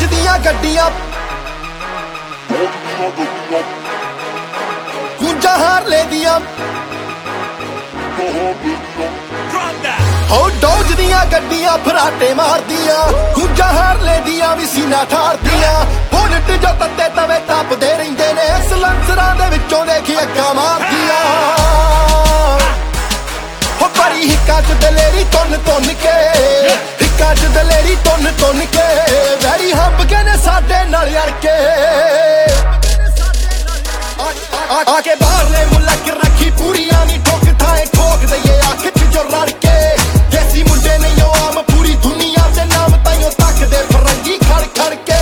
ਦੀਆਂ ਗੱਡੀਆਂ ਗੂੰਜਾਂ ਹਾਰਲੇ ਦੀਆਂ ਹੋ ਡੋਜ ਦੀਆਂ ਗੱਡੀਆਂ ਫਰਾਟੇ ਮਾਰਦੀਆਂ ਗੂੰਜਾਂ ਹਾਰਲੇ ਦੀਆਂ ਵੀ ਸੀਨਾ ਠਾਰਦੀਆਂ ਬੁਲਟ ਜੋ ਤੱਤੇ ਤਵੇ ਟੱਪਦੇ ਰਹਿੰਦੇ ਨੇ ਸਲੰਸਰਾਂ ਦੇ ਵਿੱਚੋਂ ਦੇਖੀ ਅੱਗਾ ਮਾਰਦੀਆਂ ਹੋ ਬੜੀ ਹਿੱਕਾਂ ਚ ਦਲੇਰੀ ਤੁੰਨ ਤੁੰਨ ਕੇ ਹਿੱਕਾਂ ਚ ਦਲੇਰੀ ਤੁੰਨ ਤੁੰਨ ਕੇ ਵੈਰੀ ਹੰਬ ਕੇ ਨੇ ਸਾਡੇ ਨਾਲ ਅੜ ਕੇ ਆ ਕੇ ਬਾਹਰਲੇ ਮੁਲਕ ਰੱਖੀ ਪੂਰੀਆਂ ਨੀ ਠੋਕ ਥਾਏ ਠੋਕ ਦਈਏ ਅੱਖ ਚ ਜੋ ਰੜ ਕੇ ਦੇਸੀ ਮੁੰਡੇ ਨਹੀਂ ਉਹ ਆਮ ਪੂਰੀ ਦੁਨੀਆ ਦੇ ਨਾਮ ਤਾਈਓ ਤੱਕਦੇ ਫਰੰਗੀ ਖੜ ਖੜ ਕੇ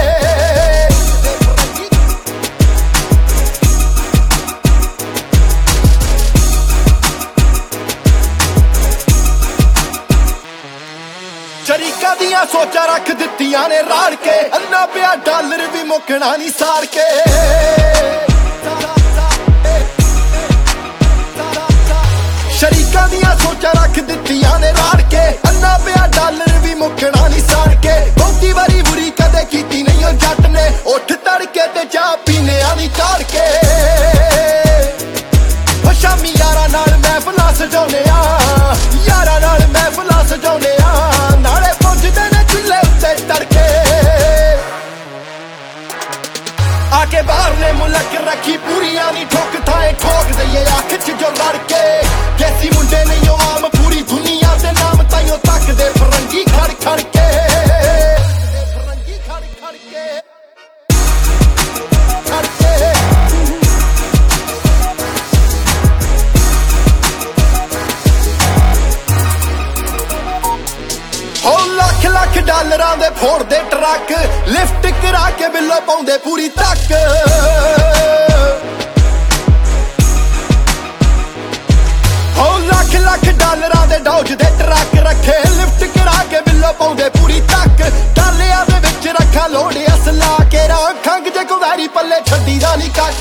ਸ਼ਰੀਕਾਂ ਦੀਆਂ ਸੋਚਾਂ ਰੱਖ ਦਿੱਤੀਆਂ ਨੇ ਰਾੜ ਕੇ ਅੰਨਾ ਪਿਆ ਡਾਲਰ ਵੀ ਮੁੱਕਣਾ ਨਹੀਂ ਸਾੜ ਕੇ ਸ਼ਰੀਕਾਂ ਦੀਆਂ ਸੋਚਾਂ ਰੱਖ ਦਿੱਤੀਆਂ ਨੇ ਰਾੜ ਕੇ ਅੰਨਾ ਪਿਆ ਡਾਲਰ ਵੀ ਮੁੱਕਣਾ ਨਹੀਂ ਸਾੜ ਕੇ ਬਹੁਤੀ ਵਾਰੀ ਬੁਰੀ ਕਦੇ ਕੀਤੀ ਨਹੀਂ ਉਹ ਜੱਟ ਨੇ ਉੱਠ ਤੜਕੇ ਤੇ ਚਾਹ ਪੀਨੇ ਆਣੀ ਚਾੜ ਕੇ ਉਹ ਸ਼ਾਮੀ ਯਾਰਾਂ ਨਾਲ ਮਹਿਫਲਾਂ ਸਜਾਉਂਦੇ ਆ ਯਾਰਾਂ ਨਾਲ ਮਹਿਫਲਾਂ ਸਜਾਉਂਦੇ ਆ ਨਾਲੇ ਪੁੱਜਦੇ ਨੇ ਚੁੱਲ੍ਹੇ ਉੱਤੇ ਤੜਕੇ ਆ ਕੇ ਬਾਹਰਲੇ ਮੁਲਕ ਰੱਖੀ ਪੂਰੀਆਂ ਨੀ ਠੋਕ ਥਾਏ ਠੋਕ ਦਈਏ ਅੱਖ ਚ ਜੋ ਲੜ ਕੇ ਦੇਸੀ ਮੁੰਡੇ ਨਹੀਂ ਉਹ ਆਮ ਪੂਰੀ ਦੁਨੀਆ ਦੇ ਨਾਮ ਤਾਈਓ ਤੱਕਦੇ ਫਰੰਗੀ ਖੜ ਖੜ ਕੇ ਫਰੰਗੀ ਖੜ ਖੜ ਕੇ ਖੜ ਕੇ ਹੋ ਲੱਖ ਲੱਖ ਡਾਲਰਾਂ ਦੇ ਫੋੜਦੇ ਟਰੱਕ ਲਿਫਟ ਕਰਾ ਕੇ ਬਿੱਲੋ ਪਾਉਂਦੇ ਪੂਰੀ ਤੱਕ ਹੋ ਲੱਖ ਲੱਖ ਡਾਲਰਾਂ ਦੇ ਡੌਜ ਦੇ ਟਰੱਕ ਰੱਖੇ ਲਿਫਟ ਕਰਾ ਕੇ ਬਿੱਲੋ ਪਾਉਂਦੇ ਪੂਰੀ ਤੱਕ ਡਾਲਿਆਂ ਦੇ ਵਿੱਚ ਰੱਖਾਂ ਲੋੜ ਅਸਲਾ ਕੇ ਖੰਗ ਜੇ ਕੋ ਵੈਰੀ ਪੱਲੇ ਛੱਡੀ ਦਾ ਨਹੀਂ ਕੱਖ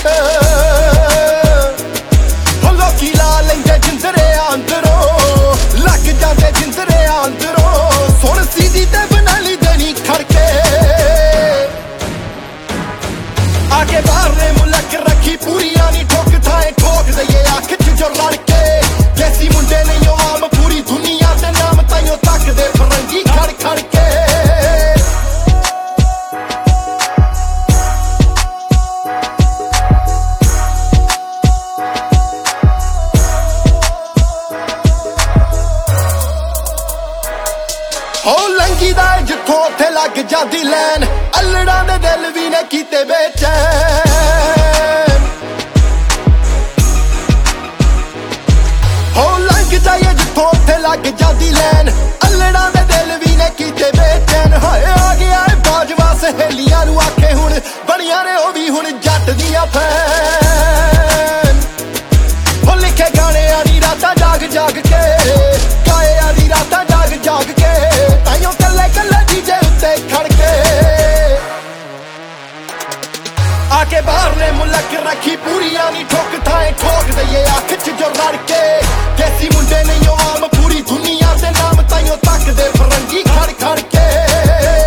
ਹੋ ਲੋਕੀ ਲਾ ਲੈਂਦੇ ਜਿੰਦਰੇ ਅੰਦਰੋਂ ਲੱਗ ਜਾਂਦੇ ਜਿੰਦਰੇ ਅੰਦਰੋਂ ਸੁਣ ਸੀਦੀ ਤੇ ਬਣਾ ਲਈ ਦੇਣੀ ਖੜਕੇ ਆ ਕੇ ਬਾਹਰਲੇ ਮੁਲਕ ਰੱਖੀ ਪੂਰੀਆਂ ਨੀ ਠੋਕ ਥਾਏ ਠੋਕ ਦਈਏ ਅੱਖ ਚ ਜੋ ਲੜ ਕੇ ਦੇਸੀ ਮੁੰਡੇ ਨਹੀਂ ਉਹ ਆਮ ਪੂਰੀ ਦੁਨੀਆ ਦੇ ਨਾਮ ਤਾਈਓ ਤੱਕਦੇ ਫਰੰਗੀ ਖੜ ਖੜ ਕੇ ਹੋ ਲੰਗੀ ਦਾ ਜਿੱਥੋਂ ਉੱਥੇ ਲੱਗ ਜਾਂਦੀ ਲੈਨ ਅਲੜਾਂ ਦੇ ਦਿਲ ਵੀ ਨੇ ਕੀਤੇ ਬੇਚੈਨ ਹੋ ਲੰਘ ਜਾਈਏ ਜਿੱਥੋਂ ਉੱਥੇ ਲੱਗ ਜਾਂਦੀ ਲੈਨ ਅਲੜਾਂ ਦੇ ਦਿਲ ਵੀ ਨੇ ਕੀਤੇ ਬੇਚੈਨ ਹਾਏ ਆ ਗਿਆ ਬਾਜਵਾ ਸਹੇਲੀਆਂ ਨੂੰ ਆਖੇ ਹੁਣ ਬਣੀਆਂ ਨੇ ਉਹ ਵੀ ਹੁਣ ਜੱਟ ਦੀਆਂ ਫੈਨ ਹੋ ਲਿਖੇ ਗਾਣਿਆਂ ਦੀ ਰਾਤਾਂ ਜਾਗ ਜਾਗ ਕੇ ਗਾਇਆਂ ਦੀ ਰਾਤਾਂ ਜਾਗ ਜਾਗ ਕੇ ਤਾਈਓ ਕੱਲੇ ਕੱਲੇ ਡੀਜੇ ਉੱਤੇ ਖੜ ਕੇ ਆ ਕੇ ਬਾਹਰਲੇ ਮੁਲਕ ਰੱਖੀ ਪੂਰੀਆਂ ਨੀ ਠੋਕ ਥਾਏ ਠੋਕ ਦਈਏ ਅੱਖ ਚ ਜੋ ਲੜ ਕੇ ਦੇਸੀ ਮੁੰਡੇ ਨਹੀਂ ਉਹ ਆਮ ਪੂਰੀ ਦੁਨੀਆ ਦੇ ਨਾਮ ਤਾਈਓ ਤੱਕਦੇ ਫਰੰਗੀ ਖੜ ਖੜ ਕੇ